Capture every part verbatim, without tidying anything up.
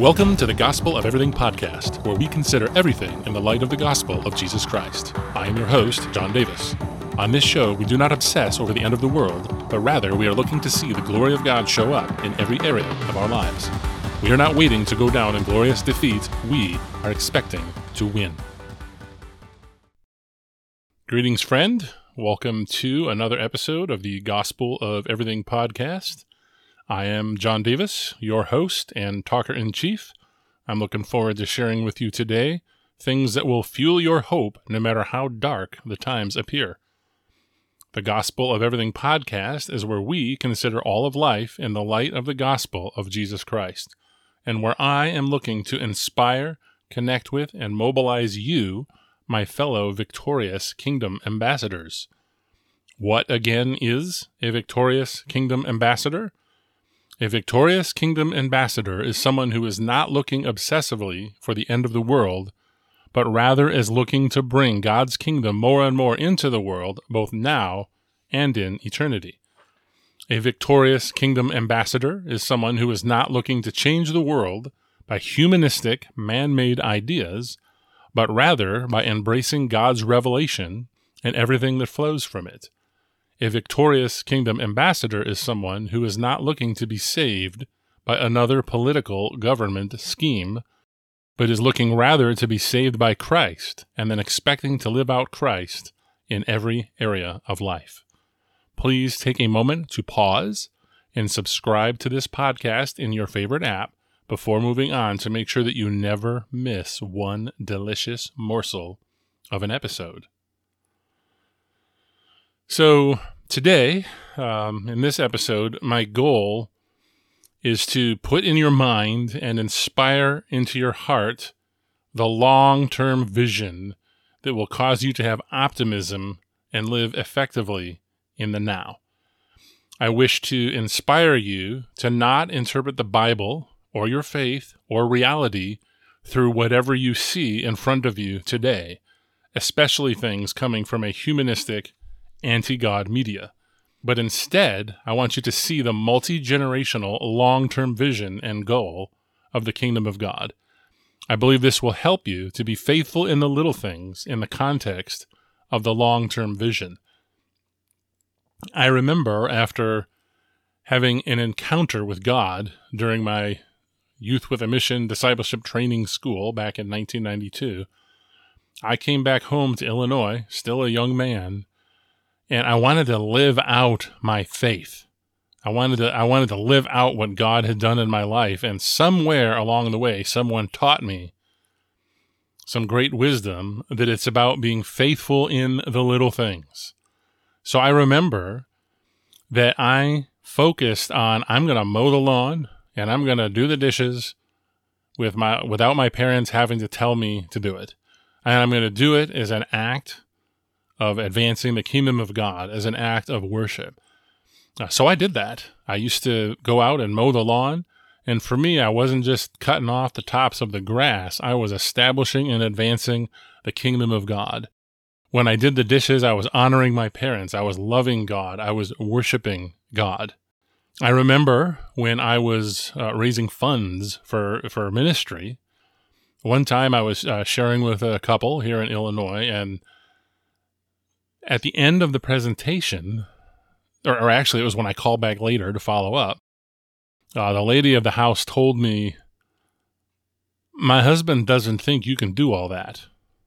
Welcome to the Gospel of Everything podcast, where we consider everything in the light of the gospel of Jesus Christ. I am your host, John Davis. On this show, we do not obsess over the end of the world, but rather we are looking to see the glory of God show up in every area of our lives. We are not waiting to go down in glorious defeat. We are expecting to win. Greetings, friend. Welcome to another episode of the Gospel of Everything podcast. I am John Davis, your host and talker-in-chief. I'm looking forward to sharing with you today things that will fuel your hope no matter how dark the times appear. The Gospel of Everything podcast is where we consider all of life in the light of the gospel of Jesus Christ, and where I am looking to inspire, connect with, and mobilize you, my fellow victorious kingdom ambassadors. What, again, is a victorious kingdom ambassador? A victorious kingdom ambassador is someone who is not looking obsessively for the end of the world, but rather is looking to bring God's kingdom more and more into the world, both now and in eternity. A victorious kingdom ambassador is someone who is not looking to change the world by humanistic, man-made ideas, but rather by embracing God's revelation and everything that flows from it. A victorious kingdom ambassador is someone who is not looking to be saved by another political government scheme, but is looking rather to be saved by Christ and then expecting to live out Christ in every area of life. Please take a moment to pause and subscribe to this podcast in your favorite app before moving on to make sure that you never miss one delicious morsel of an episode. So today, um, in this episode, my goal is to put in your mind and inspire into your heart the long-term vision that will cause you to have optimism and live effectively in the now. I wish to inspire you to not interpret the Bible or your faith or reality through whatever you see in front of you today, especially things coming from a humanistic, anti-God media. But instead, I want you to see the multi-generational long-term vision and goal of the kingdom of God. I believe this will help you to be faithful in the little things in the context of the long-term vision. I remember after having an encounter with God during my Youth with a Mission discipleship training school back in nineteen ninety-two, I came back home to Illinois, still a young man, and I wanted to live out my faith. I wanted to I wanted to live out what God had done in my life, and somewhere along the way, someone taught me some great wisdom that it's about being faithful in the little things. So I remember that I focused on, I'm going to mow the lawn, and I'm going to do the dishes with my without my parents having to tell me to do it. And I'm going to do it as an act of advancing the kingdom of God, as an act of worship. Uh, so I did that. I used to go out and mow the lawn, and for me, I wasn't just cutting off the tops of the grass. I was establishing and advancing the kingdom of God. When I did the dishes, I was honoring my parents. I was loving God. I was worshiping God. I remember when I was uh, raising funds for, for ministry, one time I was uh, sharing with a couple here in Illinois, and at the end of the presentation, or, or actually it was when I called back later to follow up, uh, the lady of the house told me, "My husband doesn't think you can do all that."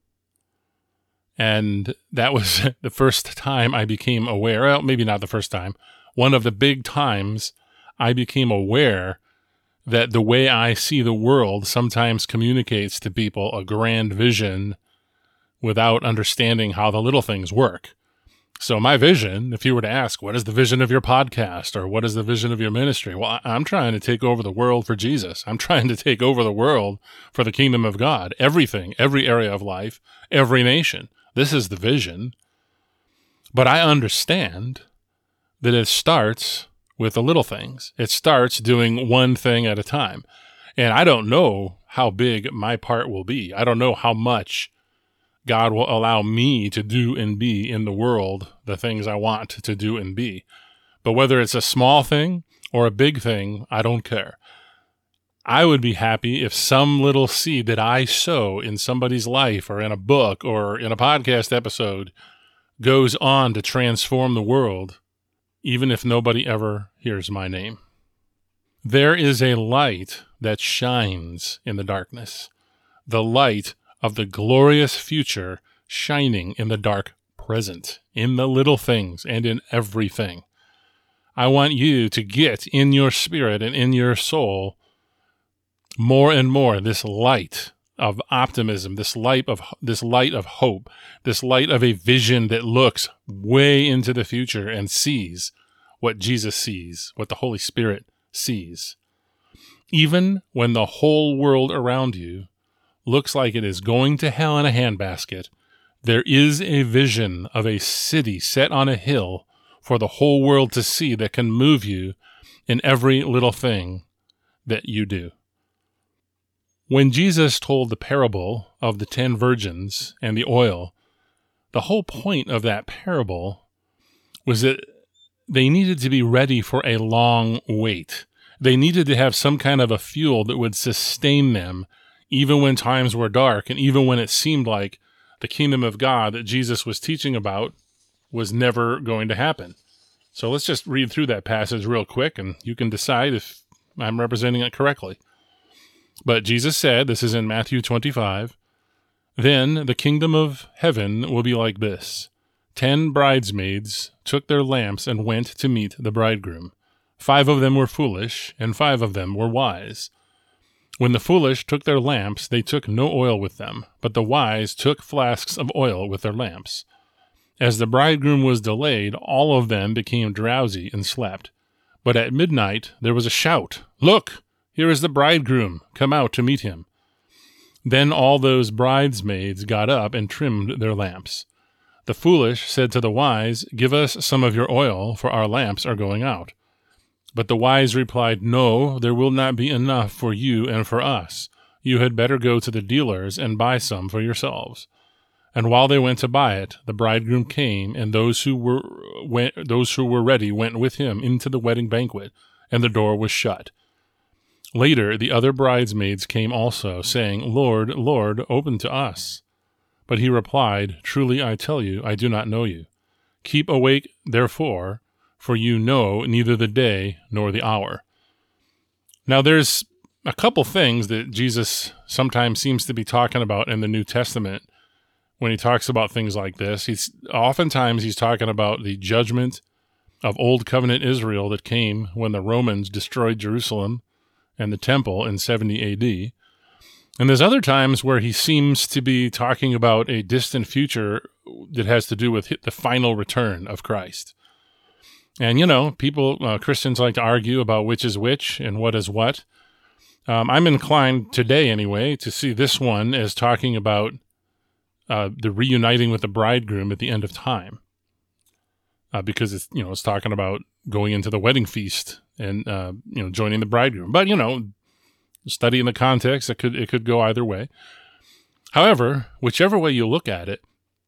And that was the first time I became aware, well, maybe not the first time, one of the big times I became aware that the way I see the world sometimes communicates to people a grand vision without understanding how the little things work. So my vision, if you were to ask, what is the vision of your podcast, or what is the vision of your ministry? Well, I'm trying to take over the world for Jesus. I'm trying to take over the world for the kingdom of God. Everything, every area of life, every nation. This is the vision. But I understand that it starts with the little things. It starts doing one thing at a time. And I don't know how big my part will be. I don't know how much God will allow me to do and be in the world, the things I want to do and be. But whether it's a small thing or a big thing, I don't care. I would be happy if some little seed that I sow in somebody's life or in a book or in a podcast episode goes on to transform the world, even if nobody ever hears my name. There is a light that shines in the darkness, the light of the glorious future shining in the dark present, in the little things and in everything. I want you to get in your spirit and in your soul more and more this light of optimism, this light of this light of hope, this light of a vision that looks way into the future and sees what Jesus sees, what the Holy Spirit sees. Even when the whole world around you looks like it is going to hell in a handbasket, there is a vision of a city set on a hill for the whole world to see that can move you in every little thing that you do. When Jesus told the parable of the ten virgins and the oil, the whole point of that parable was that they needed to be ready for a long wait. They needed to have some kind of a fuel that would sustain them even when times were dark and even when it seemed like the kingdom of God that Jesus was teaching about was never going to happen. So let's just read through that passage real quick and you can decide if I'm representing it correctly. But Jesus said, this is in Matthew twenty-five, "Then the kingdom of heaven will be like this. Ten bridesmaids took their lamps and went to meet the bridegroom. Five of them were foolish, and five of them were wise. When the foolish took their lamps, they took no oil with them, but the wise took flasks of oil with their lamps. As the bridegroom was delayed, all of them became drowsy and slept. But at midnight there was a shout, 'Look! Here is the bridegroom, come out to meet him.' Then all those bridesmaids got up and trimmed their lamps. The foolish said to the wise, 'Give us some of your oil, for our lamps are going out.' But the wise replied, 'No, there will not be enough for you and for us. You had better go to the dealers and buy some for yourselves.' And while they went to buy it, the bridegroom came, and those who were went, those who were ready went with him into the wedding banquet, and the door was shut. Later the other bridesmaids came also, saying, 'Lord, Lord, open to us.' But he replied, 'Truly I tell you, I do not know you. Keep awake, therefore, for you know neither the day nor the hour.'" Now there's a couple things that Jesus sometimes seems to be talking about in the New Testament when he talks about things like this. He's oftentimes he's talking about the judgment of Old Covenant Israel that came when the Romans destroyed Jerusalem and the temple in seventy A D. And there's other times where he seems to be talking about a distant future that has to do with the final return of Christ. And, you know, people, uh, Christians like to argue about which is which and what is what. Um, I'm inclined today, anyway, to see this one as talking about uh, the reuniting with the bridegroom at the end of time. Uh, because it's, you know, it's talking about going into the wedding feast and, uh, you know, joining the bridegroom. But, you know, studying the context, it could, it could go either way. However, whichever way you look at it,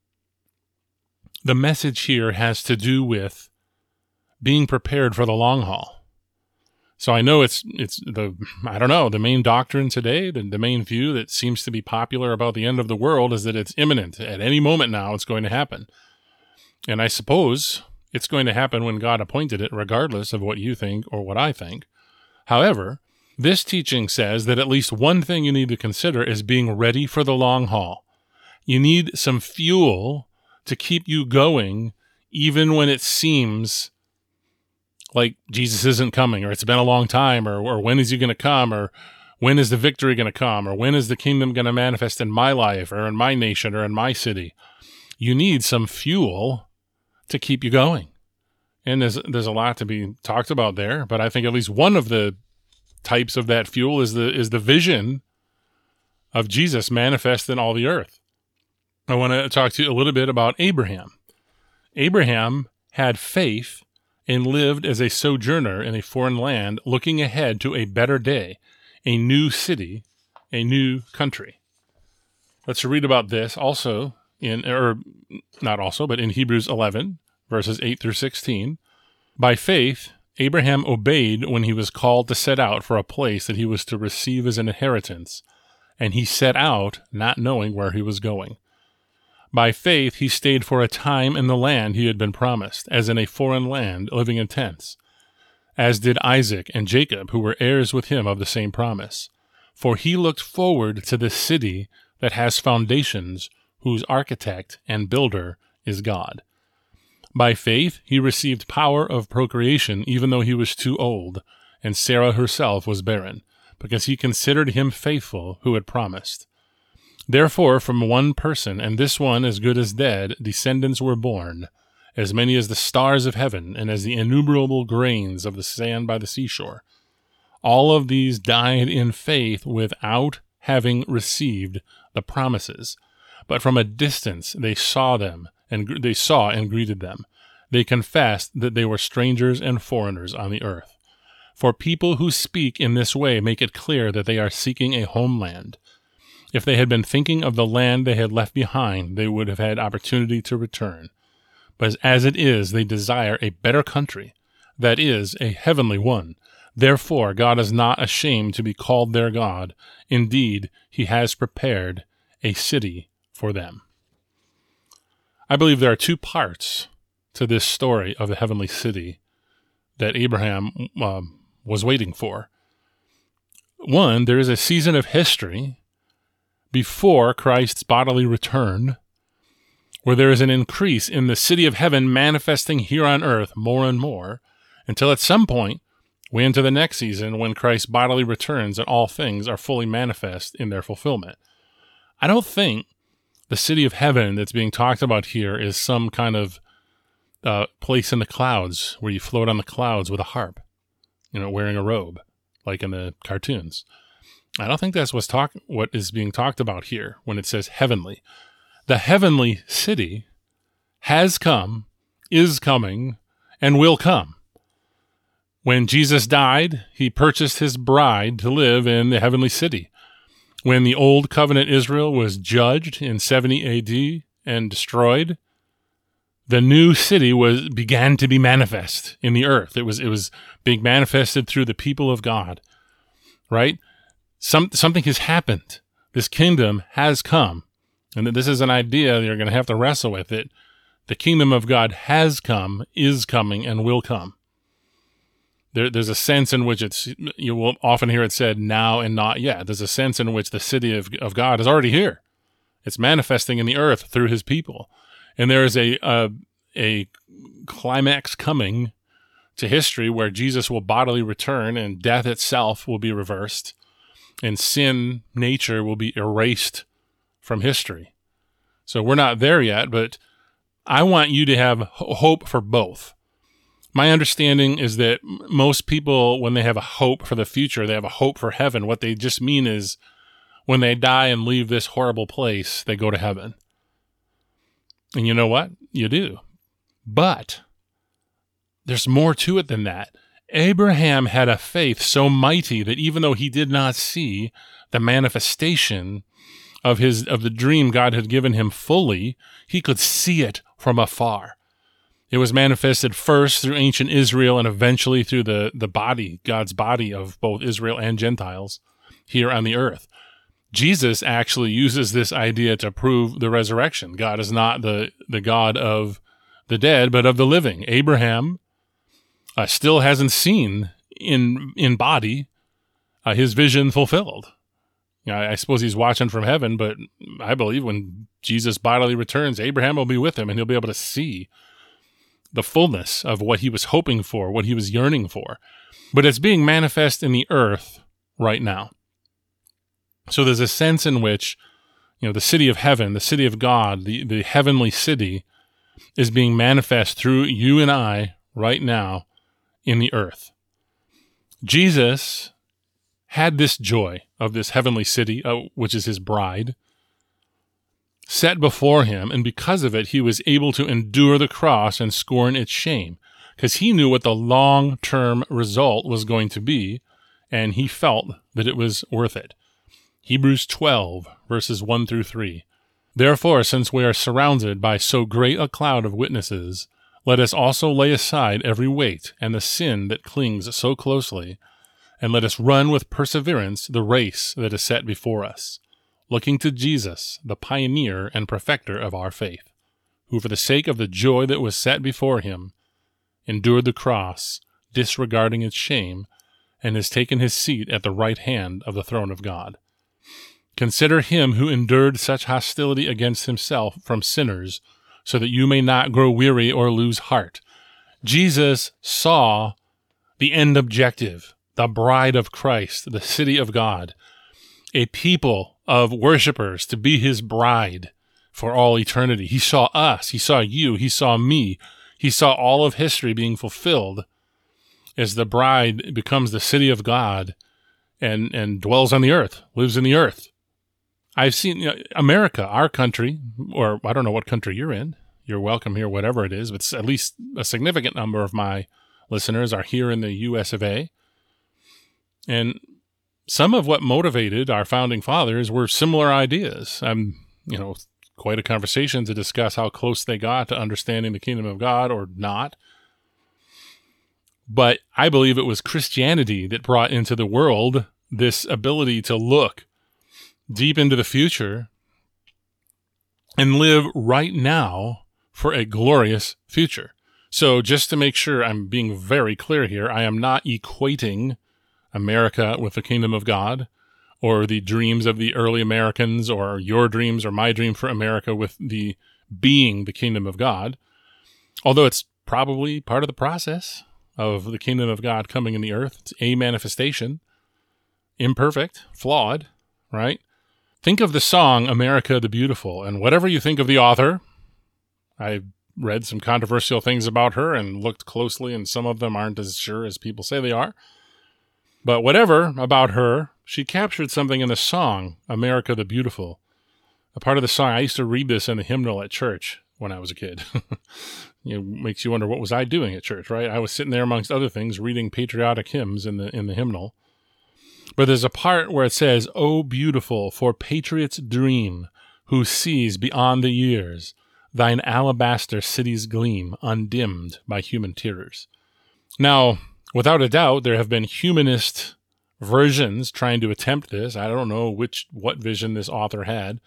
the message here has to do with being prepared for the long haul. So I know it's, it's the, I don't know, the main doctrine today, the, the main view that seems to be popular about the end of the world is that it's imminent. At any moment now, it's going to happen. And I suppose it's going to happen when God appointed it, regardless of what you think or what I think. However, this teaching says that at least one thing you need to consider is being ready for the long haul. You need some fuel to keep you going, even when it seems like Jesus isn't coming, or it's been a long time, or, or when is he going to come, or when is the victory going to come, or when is the kingdom going to manifest in my life, or in my nation, or in my city. You need some fuel to keep you going. And there's there's a lot to be talked about there, but I think at least one of the types of that fuel is the is the vision of Jesus manifest in all the earth. I want to talk to you a little bit about Abraham. Abraham had faith and lived as a sojourner in a foreign land, looking ahead to a better day, a new city, a new country. Let's read about this also in, or not also, but in Hebrews eleven, verses eight through sixteen. By faith, Abraham obeyed when he was called to set out for a place that he was to receive as an inheritance, and he set out not knowing where he was going. By faith, he stayed for a time in the land he had been promised, as in a foreign land, living in tents, as did Isaac and Jacob, who were heirs with him of the same promise. For he looked forward to the city that has foundations, whose architect and builder is God. By faith, he received power of procreation, even though he was too old, and Sarah herself was barren, because he considered him faithful who had promised. Therefore, from one person, and this one as good as dead, descendants were born, as many as the stars of heaven, and as the innumerable grains of the sand by the seashore. All of these died in faith without having received the promises, but from a distance they saw them, and they saw and greeted them. They confessed that they were strangers and foreigners on the earth. For people who speak in this way make it clear that they are seeking a homeland. If they had been thinking of the land they had left behind, they would have had opportunity to return. But as it is, they desire a better country, that is, a heavenly one. Therefore, God is not ashamed to be called their God. Indeed, he has prepared a city for them. I believe there are two parts to this story of the heavenly city that Abraham um, was waiting for. One, there is a season of history before Christ's bodily return, where there is an increase in the city of heaven manifesting here on earth more and more, until at some point we enter the next season when Christ bodily returns and all things are fully manifest in their fulfillment. I don't think the city of heaven that's being talked about here is some kind of uh, place in the clouds where you float on the clouds with a harp, you know, wearing a robe, like in the cartoons. I don't think that's what's talk- what is being talked about here when it says heavenly. The heavenly city has come, is coming, and will come. When Jesus died, he purchased his bride to live in the heavenly city. When the old covenant Israel was judged in seventy A D and destroyed, the new city was began to be manifest in the earth. It was it was being manifested through the people of God, right? Some something has happened. This kingdom has come, and this is an idea you're going to have to wrestle with. It. The kingdom of God has come, is coming, and will come. There, there's a sense in which it's, you will often hear it said now and not yet. There's a sense in which the city of, of God is already here. It's manifesting in the earth through his people. And there is a, a, a climax coming to history where Jesus will bodily return and death itself will be reversed and sin nature will be erased from history. So we're not there yet, but I want you to have hope for both. My understanding is that most people, when they have a hope for the future, they have a hope for heaven. What they just mean is when they die and leave this horrible place, they go to heaven. And you know what? You do. But there's more to it than that. Abraham had a faith so mighty that even though he did not see the manifestation of his of the dream God had given him fully, he could see it from afar. It was manifested first through ancient Israel and eventually through the, the body, God's body of both Israel and Gentiles here on the earth. Jesus actually uses this idea to prove the resurrection. God is not the, the God of the dead, but of the living. Abraham uh, still hasn't seen in in body uh, his vision fulfilled. You know, I, I suppose he's watching from heaven, but I believe when Jesus bodily returns, Abraham will be with him and he'll be able to see the fullness of what he was hoping for, what he was yearning for. But it's being manifest in the earth right now. So there's a sense in which, you know, the city of heaven, the city of God, the, the heavenly city is being manifest through you and I right now in the earth. Jesus had this joy of this heavenly city, uh, which is his bride, set before him, and because of it, he was able to endure the cross and scorn its shame, because he knew what the long-term result was going to be, and he felt that it was worth it. Hebrews twelve, verses one through three. Therefore, since we are surrounded by so great a cloud of witnesses, let us also lay aside every weight and the sin that clings so closely, and let us run with perseverance the race that is set before us, looking to Jesus, the pioneer and perfecter of our faith, who for the sake of the joy that was set before him endured the cross, disregarding its shame, and has taken his seat at the right hand of the throne of God. Consider him who endured such hostility against himself from sinners, so that you may not grow weary or lose heart. Jesus saw the end objective, the bride of Christ, the city of God, a people of worshipers to be his bride for all eternity. He saw us, he saw you, he saw me, he saw all of history being fulfilled as the bride becomes the city of God and, and dwells on the earth, lives in the earth. I've seen, you know, America, our country, or I don't know what country you're in. You're welcome here, whatever it is, but at least a significant number of my listeners are here in the U S of A. And some of what motivated our founding fathers were similar ideas. I'm, you know, quite a conversation to discuss how close they got to understanding the kingdom of God or not. But I believe it was Christianity that brought into the world this ability to look deep into the future and live right now for a glorious future. So just to make sure I'm being very clear here, I am not equating America with the kingdom of God, or the dreams of the early Americans, or your dreams or my dream for America with the being the kingdom of God, although it's probably part of the process of the kingdom of God coming in the earth. It's a manifestation, imperfect, flawed, right? Think of the song America the Beautiful, and whatever you think of the author, I read some controversial things about her and looked closely, and some of them aren't as sure as people say they are. But whatever about her, she captured something in the song, America the Beautiful. A part of the song, I used to read this in the hymnal at church when I was a kid. You know, makes you wonder, what was I doing at church, right? I was sitting there, amongst other things, reading patriotic hymns in the in the hymnal. But there's a part where it says, "Oh, beautiful for patriot's dream, who sees beyond the years thine alabaster city's gleam, undimmed by human tears." Now, without a doubt, there have been humanist versions trying to attempt this. I don't know which what vision this author had.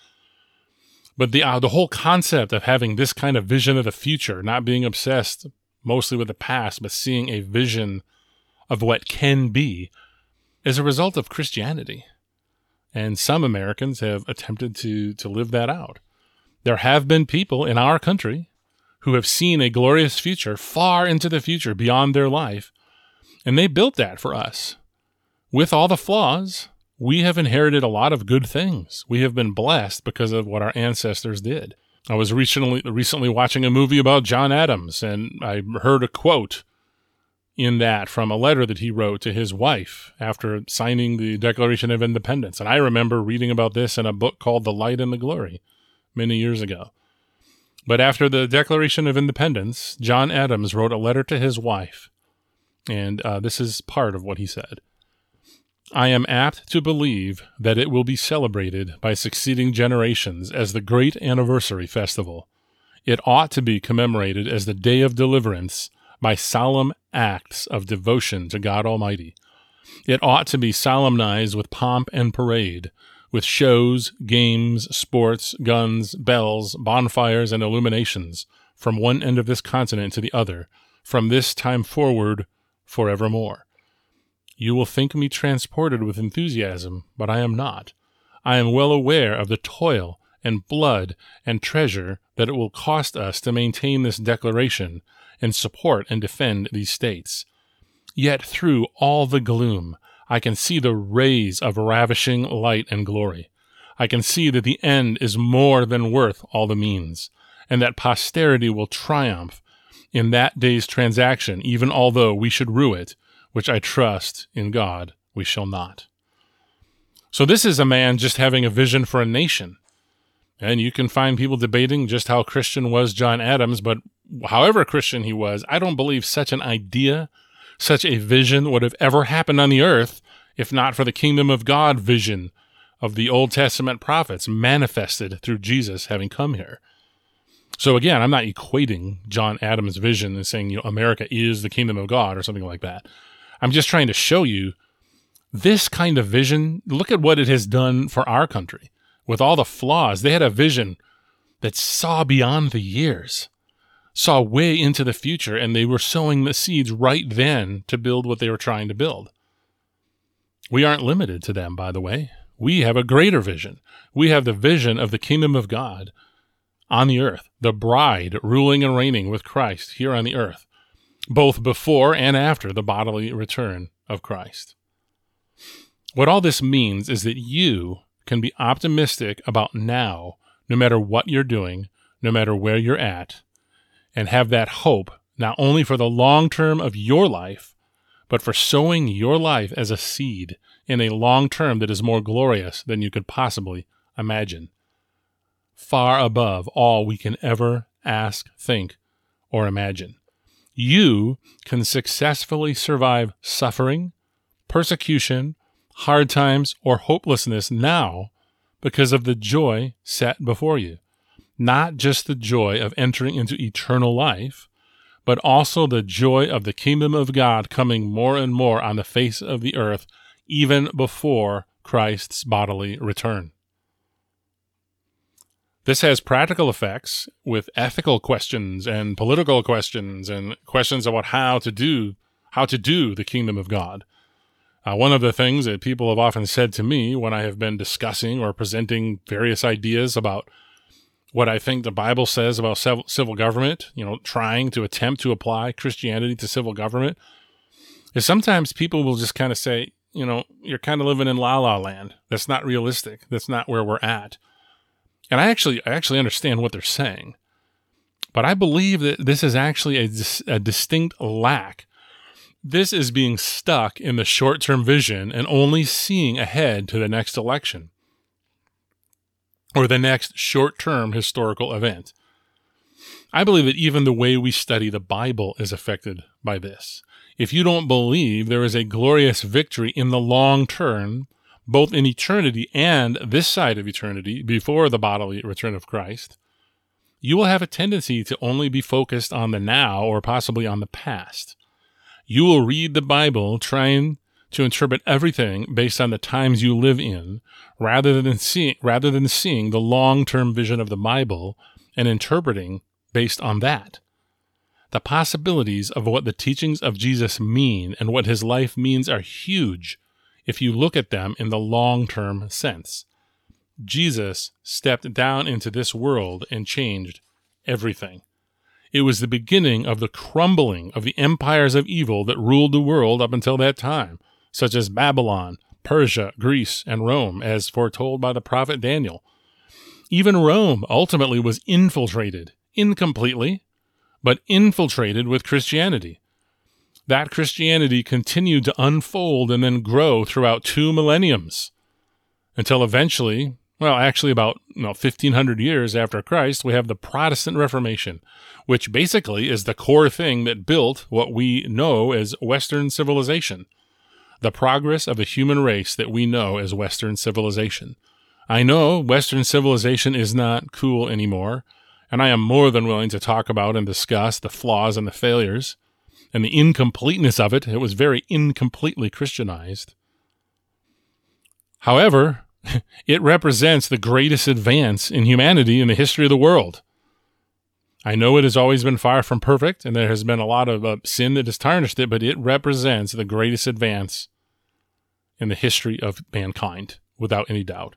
But the uh, the whole concept of having this kind of vision of the future, not being obsessed mostly with the past, but seeing a vision of what can be, is a result of Christianity. And some Americans have attempted to, to live that out. There have been people in our country who have seen a glorious future far into the future beyond their life, and they built that for us. With all the flaws, we have inherited a lot of good things. We have been blessed because of what our ancestors did. I was recently recently watching a movie about John Adams, and I heard a quote in that from a letter that he wrote to his wife after signing the Declaration of Independence. And I remember reading about this in a book called The Light and the Glory many years ago. But after the Declaration of Independence, John Adams wrote a letter to his wife, and uh, this is part of what he said. "I am apt to believe that it will be celebrated by succeeding generations as the great anniversary festival. It ought to be commemorated as the day of deliverance by solemn acts of devotion to God Almighty. It ought to be solemnized with pomp and parade, with shows, games, sports, guns, bells, bonfires, and illuminations, from one end of this continent to the other, from this time forward, forevermore. You will think me transported with enthusiasm, but I am not. I am well aware of the toil and blood and treasure that it will cost us to maintain this declaration and support and defend these states. Yet through all the gloom, I can see the rays of ravishing light and glory. I can see that the end is more than worth all the means, and that posterity will triumph in that day's transaction, even although we should rue it, which I trust in God we shall not." So this is a man just having a vision for a nation. And you can find people debating just how Christian was John Adams, but however Christian he was, I don't believe such an idea, such a vision would have ever happened on the earth if not for the kingdom of God vision of the Old Testament prophets manifested through Jesus having come here. So again, I'm not equating John Adams' vision and saying, you know, America is the kingdom of God or something like that. I'm just trying to show you this kind of vision. Look at what it has done for our country with all the flaws. They had a vision that saw beyond the years, saw way into the future, and they were sowing the seeds right then to build what they were trying to build. We aren't limited to them, by the way. We have a greater vision. We have the vision of the kingdom of God on the earth, the bride ruling and reigning with Christ here on the earth, both before and after the bodily return of Christ. What all this means is that you can be optimistic about now, no matter what you're doing, no matter where you're at, and have that hope not only for the long term of your life, but for sowing your life as a seed in a long term that is more glorious than you could possibly imagine, far above all we can ever ask, think, or imagine. You can successfully survive suffering, persecution, hard times, or hopelessness now because of the joy set before you. Not just the joy of entering into eternal life, but also the joy of the kingdom of God coming more and more on the face of the earth, even before Christ's bodily return. This has practical effects with ethical questions and political questions and questions about how to do how to do the kingdom of God. Uh, one of the things that people have often said to me when I have been discussing or presenting various ideas about what I think the Bible says about civil government, you know, trying to attempt to apply Christianity to civil government, is sometimes people will just kind of say, you know, you're kind of living in la la land. That's not realistic. That's not where we're at. And I actually, I actually understand what they're saying, but I believe that this is actually a, a distinct lack. This is being stuck in the short-term vision and only seeing ahead to the next election or the next short-term historical event. I believe that even the way we study the Bible is affected by this. If you don't believe there is a glorious victory in the long term, both in eternity and this side of eternity, before the bodily return of Christ, you will have a tendency to only be focused on the now or possibly on the past. You will read the Bible trying to interpret everything based on the times you live in, rather than seeing, rather than seeing the long-term vision of the Bible and interpreting based on that. The possibilities of what the teachings of Jesus mean and what his life means are huge if you look at them in the long-term sense. Jesus stepped down into this world and changed everything. It was the beginning of the crumbling of the empires of evil that ruled the world up until that time, such as Babylon, Persia, Greece, and Rome, as foretold by the prophet Daniel. Even Rome ultimately was infiltrated, incompletely, but infiltrated with Christianity. That Christianity continued to unfold and then grow throughout two millenniums, until eventually, well, actually about you know, fifteen hundred years after Christ, we have the Protestant Reformation, which basically is the core thing that built what we know as Western civilization, the progress of the human race that we know as Western civilization. I know Western civilization is not cool anymore, and I am more than willing to talk about and discuss the flaws and the failures and the incompleteness of it. It was very incompletely Christianized. However, it represents the greatest advance in humanity in the history of the world. I know it has always been far from perfect, and there has been a lot of uh, sin that has tarnished it, but it represents the greatest advance in the history of mankind, without any doubt.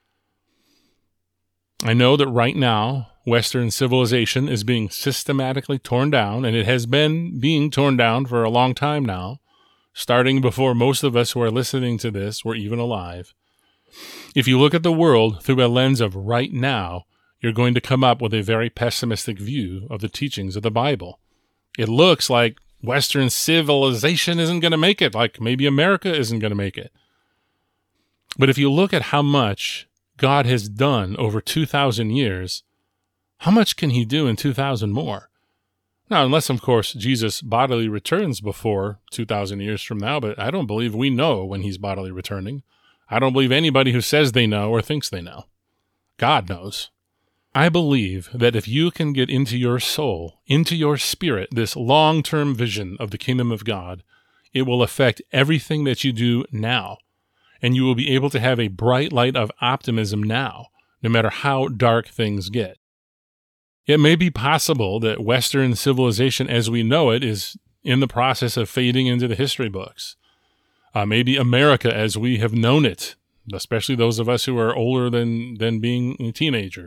I know that right now, Western civilization is being systematically torn down, and it has been being torn down for a long time now, starting before most of us who are listening to this were even alive. If you look at the world through a lens of right now, you're going to come up with a very pessimistic view of the teachings of the Bible. It looks like Western civilization isn't going to make it, like maybe America isn't going to make it. But if you look at how much God has done over two thousand years, how much can he do in two thousand more? Now, unless, of course, Jesus bodily returns before two thousand years from now, but I don't believe we know when he's bodily returning. I don't believe anybody who says they know or thinks they know. God knows. I believe that if you can get into your soul, into your spirit, this long-term vision of the kingdom of God, it will affect everything that you do now. And you will be able to have a bright light of optimism now, no matter how dark things get. It may be possible that Western civilization as we know it is in the process of fading into the history books. Uh, maybe America as we have known it, especially those of us who are older than, than being a teenager.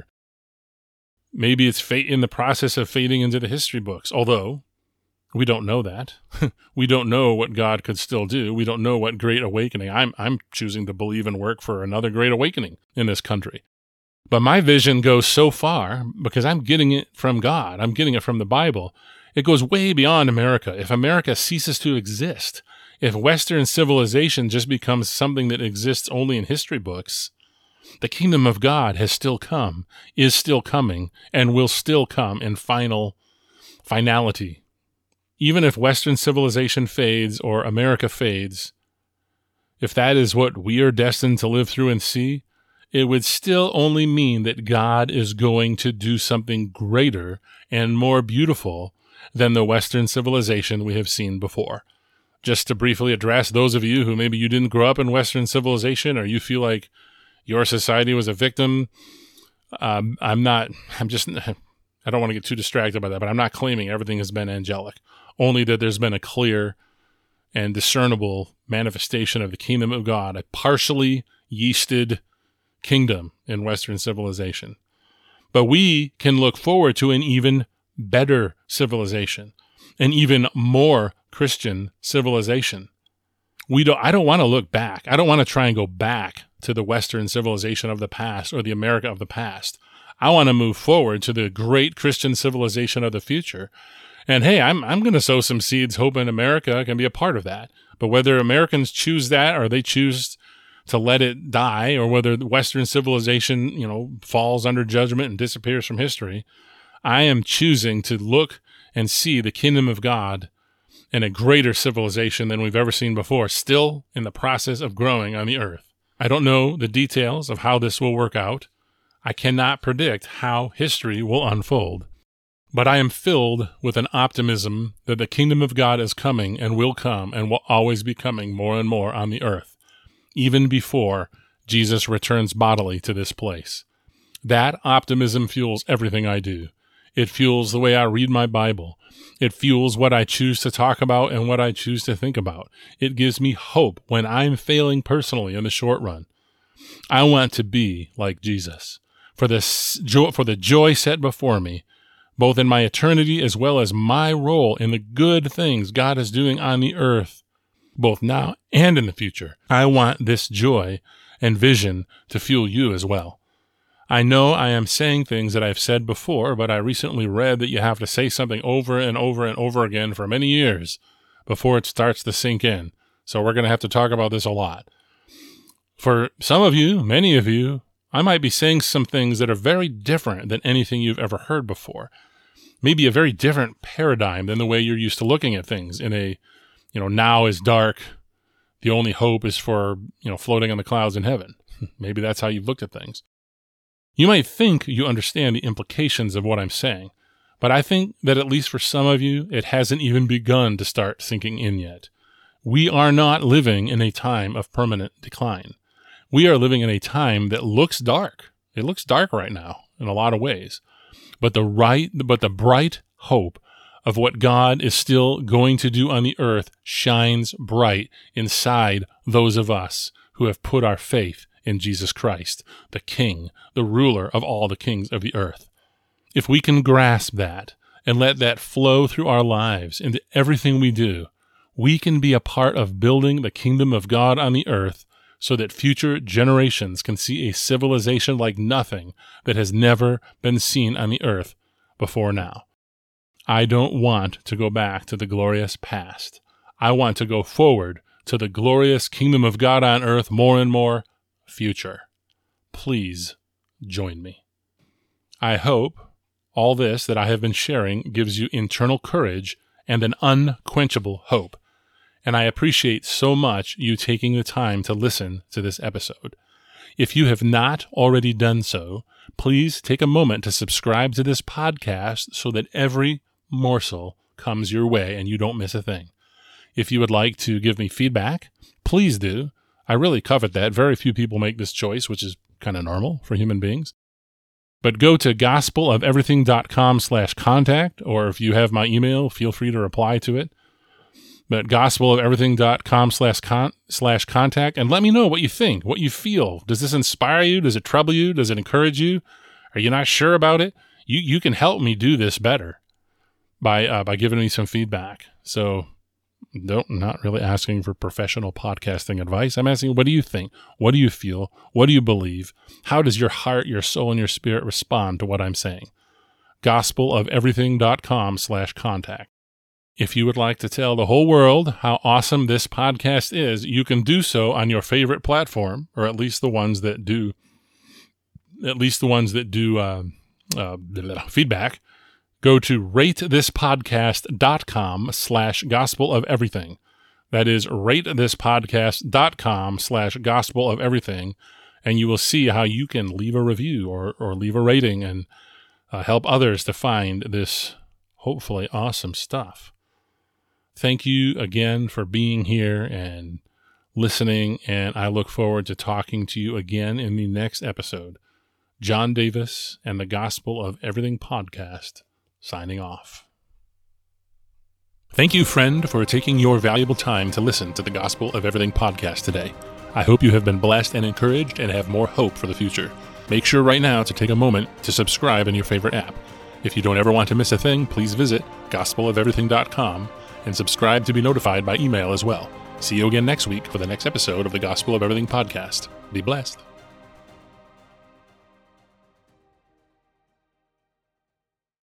Maybe it's fa- in the process of fading into the history books, although we don't know that. We don't know what God could still do. We don't know what great awakening. I'm I'm choosing to believe and work for another great awakening in this country. But my vision goes so far because I'm getting it from God. I'm getting it from the Bible. It goes way beyond America. If America ceases to exist, if Western civilization just becomes something that exists only in history books, the kingdom of God has still come, is still coming, and will still come in final finality. Even if Western civilization fades or America fades, if that is what we are destined to live through and see, it would still only mean that God is going to do something greater and more beautiful than the Western civilization we have seen before. Just to briefly address those of you who maybe you didn't grow up in Western civilization or you feel like your society was a victim, um, I'm not, I'm just, I don't want to get too distracted by that, but I'm not claiming everything has been angelic. Only that there's been a clear and discernible manifestation of the kingdom of God, a partially yeasted kingdom in Western civilization. But we can look forward to an even better civilization, an even more Christian civilization. We don't, I don't want to look back. I don't want to try and go back to the Western civilization of the past or the America of the past. I want to move forward to the great Christian civilization of the future. And hey, I'm I'm going to sow some seeds hoping America can be a part of that. But whether Americans choose that or they choose to let it die, or whether Western civilization, you know, falls under judgment and disappears from history, I am choosing to look and see the kingdom of God and a greater civilization than we've ever seen before, still in the process of growing on the earth. I don't know the details of how this will work out. I cannot predict how history will unfold. But I am filled with an optimism that the kingdom of God is coming and will come and will always be coming more and more on the earth, even before Jesus returns bodily to this place. That optimism fuels everything I do. It fuels the way I read my Bible. It fuels what I choose to talk about and what I choose to think about. It gives me hope when I'm failing personally in the short run. I want to be like Jesus. For the joy, for the joy set before me, both in my eternity as well as my role in the good things God is doing on the earth, both now and in the future. I want this joy and vision to fuel you as well. I know I am saying things that I've said before, but I recently read that you have to say something over and over and over again for many years before it starts to sink in. So we're going to have to talk about this a lot. For some of you, many of you, I might be saying some things that are very different than anything you've ever heard before. Maybe a very different paradigm than the way you're used to looking at things in a, you know, now is dark. The only hope is for, you know, floating on the clouds in heaven. Maybe that's how you've looked at things. You might think you understand the implications of what I'm saying, but I think that at least for some of you, it hasn't even begun to start sinking in yet. We are not living in a time of permanent decline. We are living in a time that looks dark. It looks dark right now in a lot of ways. But the right, but the bright hope of what God is still going to do on the earth shines bright inside those of us who have put our faith in Jesus Christ, the King, the ruler of all the kings of the earth. If we can grasp that and let that flow through our lives into everything we do, we can be a part of building the kingdom of God on the earth so that future generations can see a civilization like nothing that has never been seen on the earth before now. I don't want to go back to the glorious past. I want to go forward to the glorious kingdom of God on earth more and more future. Please join me. I hope all this that I have been sharing gives you internal courage and an unquenchable hope. And I appreciate so much you taking the time to listen to this episode. If you have not already done so, please take a moment to subscribe to this podcast so that every morsel comes your way and you don't miss a thing. If you would like to give me feedback, please do. I really covet that. Very few people make this choice, which is kind of normal for human beings. But go to gospelofeverything.com slash contact, or if you have my email, feel free to reply to it. But gospelofeverything.com slash con slash contact, and let me know what you think, what you feel. Does this inspire you? Does it trouble you? Does it encourage you? Are you not sure about it? You you can help me do this better by uh, by giving me some feedback. So don't not really asking for professional podcasting advice. I'm asking, what do you think? What do you feel? What do you believe? How does your heart, your soul, and your spirit respond to what I'm saying? gospelofeverything.com slash contact. If you would like to tell the whole world how awesome this podcast is, you can do so on your favorite platform, or at least the ones that do, at least the ones that do uh, uh, feedback. Go to ratethispodcast.com slash gospel of everything. That is ratethispodcast.com slash gospel of everything. And you will see how you can leave a review or, or leave a rating and uh, help others to find this hopefully awesome stuff. Thank you again for being here and listening, and I look forward to talking to you again in the next episode. John Davis and the Gospel of Everything podcast, signing off. Thank you, friend, for taking your valuable time to listen to the Gospel of Everything podcast today. I hope you have been blessed and encouraged and have more hope for the future. Make sure right now to take a moment to subscribe in your favorite app. If you don't ever want to miss a thing, please visit gospel of everything dot com and subscribe to be notified by email as well. See you again next week for the next episode of the Gospel of Everything podcast. Be blessed.